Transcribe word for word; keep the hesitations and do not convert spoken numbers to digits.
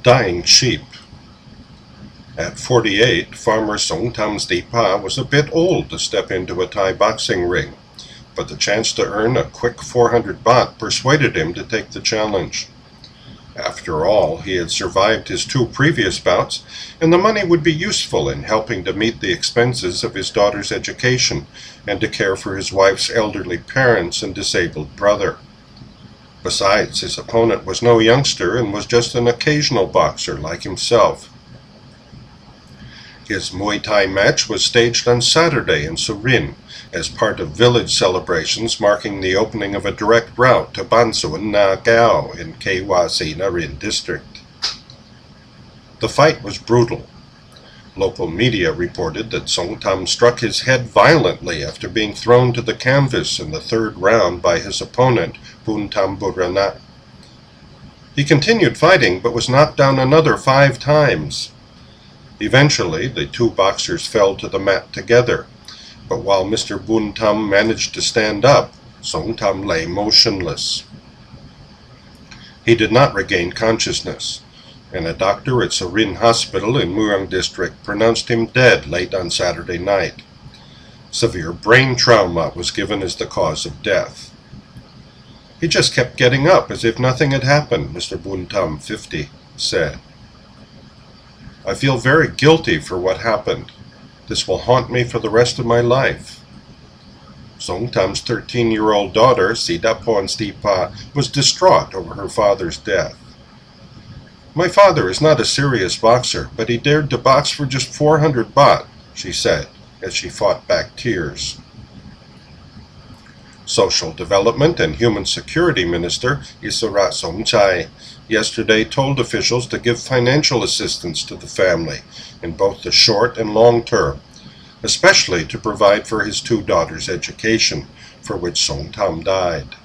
Dying sheep. At forty-eight, farmer Song Tam Stipa was a bit old to step into a Thai boxing ring, but the chance to earn a quick four hundred baht persuaded him to take the challenge. After all, he had survived his two previous bouts, and the money would be useful in helping to meet the expenses of his daughter's education and to care for his wife's elderly parents and disabled brother. Besides, his opponent was no youngster and was just an occasional boxer like himself. His Muay Thai match was staged on Saturday in Surin as part of village celebrations marking the opening of a direct route to Bansuan Na Gao in Kaewasi Narin district. The fight was brutal. Local media reported that Song Tam struck his head violently after being thrown to the canvas in the third round by his opponent, Bun Tam Burana. He continued fighting but was knocked down another five times. Eventually, the two boxers fell to the mat together, but while Mister Bun Tam managed to stand up, Song Tam lay motionless. He did not regain consciousness, and a doctor at Surin Hospital in Mueang District pronounced him dead late on Saturday night. Severe brain trauma was given as the cause of death. He just kept getting up as if nothing had happened, Mister Bun Tam, fifty, said. I feel very guilty for what happened. This will haunt me for the rest of my life. Song Tam's thirteen-year-old daughter, Sidapon Stipa, was distraught over her father's death. My father is not a serious boxer, but he dared to box for just four hundred baht, she said, as she fought back tears. Social Development and Human Security Minister Isurat Somchai yesterday told officials to give financial assistance to the family in both the short and long term, especially to provide for his two daughters' education, for which Song Tam died.